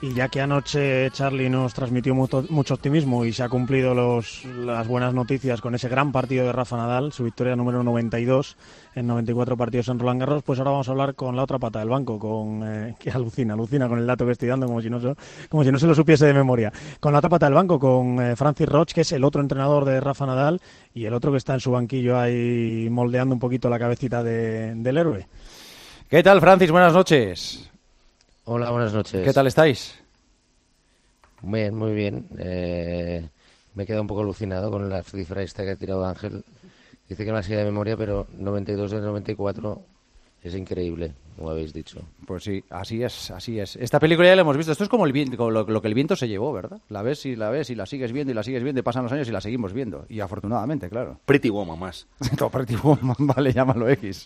Y ya que anoche Charlie nos transmitió mucho optimismo y se ha cumplido las buenas noticias con ese gran partido de Rafa Nadal, su victoria número 92 en 94 partidos en Roland Garros, pues ahora vamos a hablar con la otra pata del banco, que alucina con el dato que estoy dando, como si no se lo supiese de memoria. Con la otra pata del banco, con Francis Roch, que es el otro entrenador de Rafa Nadal y el otro que está en su banquillo ahí moldeando un poquito la cabecita del héroe. ¿Qué tal, Francis? Buenas noches. Hola, buenas noches. ¿Qué tal estáis? Bien, muy bien. Me he quedado un poco alucinado con la cifra esta que ha tirado Ángel. Dice que no la sigue de memoria, pero 92 de 94 es increíble, como habéis dicho. Pues sí, así es. Esta película ya la hemos visto. Esto es como el viento, lo que el viento se llevó, ¿verdad? La ves y la sigues viendo y pasan los años y la seguimos viendo. Y afortunadamente, claro. Pretty Woman más. Todo Pretty Woman, vale, llámalo X.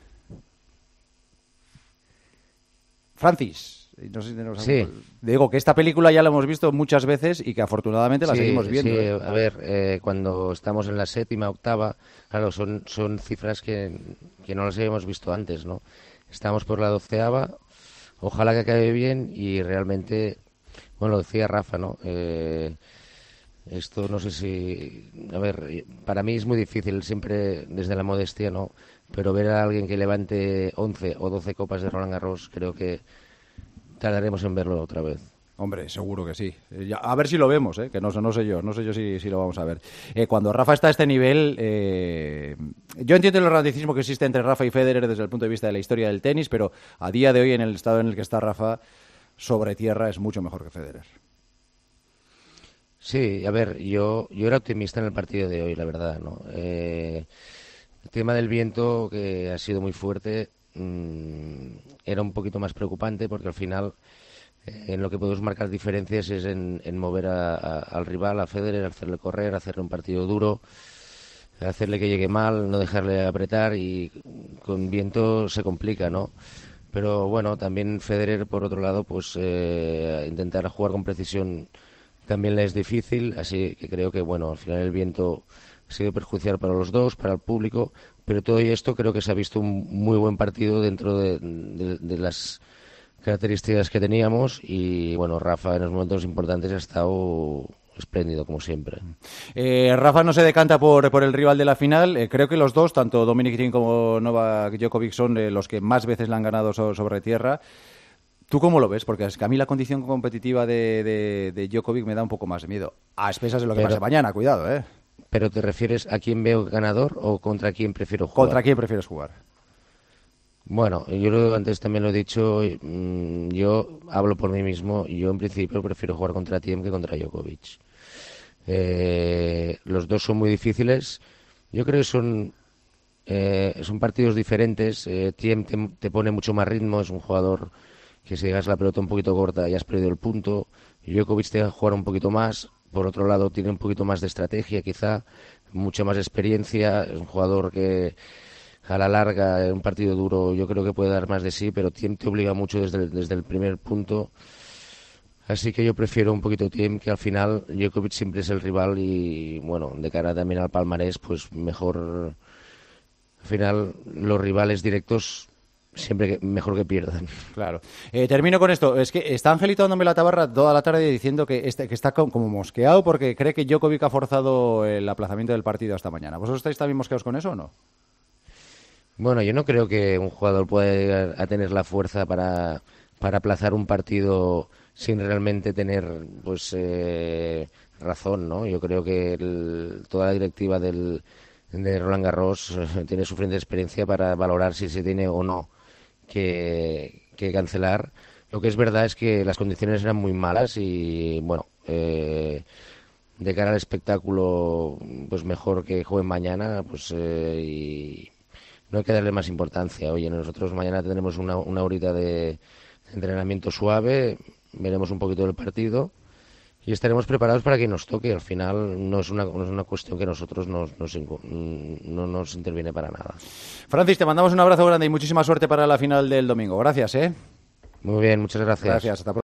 Francis, no sé si tenemos Sí. Digo que esta película ya la hemos visto muchas veces y que afortunadamente la seguimos viendo. Sí, a ver, cuando estamos en la séptima, octava, claro, son cifras que no las habíamos visto antes, ¿no? Estamos por la 12ª, ojalá que acabe bien y realmente, bueno, lo decía Rafa, ¿no? Esto no sé si... A ver, para mí es muy difícil, siempre desde la modestia, ¿no? Pero ver a alguien que levante 11 o 12 copas de Roland Garros, creo que tardaremos en verlo otra vez. Hombre, seguro que sí. A ver si lo vemos, que no sé yo si lo vamos a ver. Cuando Rafa está a este nivel, yo entiendo el romanticismo que existe entre Rafa y Federer desde el punto de vista de la historia del tenis, pero a día de hoy, en el estado en el que está Rafa, sobre tierra es mucho mejor que Federer. Sí, a ver, yo era optimista en el partido de hoy, la verdad, ¿no? El tema del viento, que ha sido muy fuerte, era un poquito más preocupante porque al final en lo que podemos marcar diferencias es en mover al rival, a Federer, hacerle correr, hacerle un partido duro, hacerle que llegue mal, no dejarle apretar y con viento se complica, ¿no? Pero bueno, también Federer, por otro lado, pues intentar jugar con precisión también le es difícil, así que creo que, bueno, al final el viento ha sido perjudicial para los dos, para el público, pero todo esto creo que se ha visto un muy buen partido dentro de las características que teníamos y, bueno, Rafa en los momentos importantes ha estado espléndido, como siempre. Rafa no se decanta por el rival de la final. Creo que los dos, tanto Dominic Thiem como Novak Djokovic, son los que más veces le han ganado sobre tierra. ¿Tú cómo lo ves? Porque es que a mí la condición competitiva de Djokovic me da un poco más de miedo. A expensas de lo que pase mañana, cuidado, ¿eh? ¿Pero te refieres a quién veo ganador o contra quién prefiero jugar? ¿Contra quién prefieres jugar? Bueno, antes también lo he dicho, yo hablo por mí mismo y yo en principio prefiero jugar contra Thiem que contra Djokovic. Los dos son muy difíciles. Yo creo que son partidos diferentes. Thiem te pone mucho más ritmo, es un jugador que si dejas la pelota un poquito corta ya has perdido el punto. Djokovic te deja jugar un poquito más. Por otro lado, tiene un poquito más de estrategia, quizá, mucha más experiencia. Es un jugador que a la larga, en un partido duro, yo creo que puede dar más de sí, pero Thiem te obliga mucho desde el primer punto. Así que yo prefiero un poquito Thiem, que al final Djokovic siempre es el rival y, bueno, de cara también al palmarés, pues mejor. Al final, los rivales directos siempre mejor que pierdan. Claro. Termino con esto. Es que está Angelito dándome la tabarra toda la tarde diciendo que está como mosqueado porque cree que Djokovic ha forzado el aplazamiento del partido hasta mañana. ¿Vosotros estáis también mosqueados con eso o no? Bueno, yo no creo que un jugador pueda llegar a tener la fuerza para aplazar un partido sin realmente tener pues razón, ¿no? Yo creo que toda la directiva de Roland Garros tiene suficiente experiencia para valorar si se tiene o no que cancelar. Lo que es verdad es que las condiciones eran muy malas y, bueno, de cara al espectáculo, pues mejor que jueguen mañana, pues y no hay que darle más importancia. Oye, nosotros mañana tendremos una horita de entrenamiento suave, veremos un poquito del partido y estaremos preparados para que nos toque. Al final no es una cuestión que nosotros no nos interviene para nada. Francis, te mandamos un abrazo grande y muchísima suerte para la final del domingo. Gracias, ¿eh? Muy bien, muchas gracias. Gracias, hasta pronto.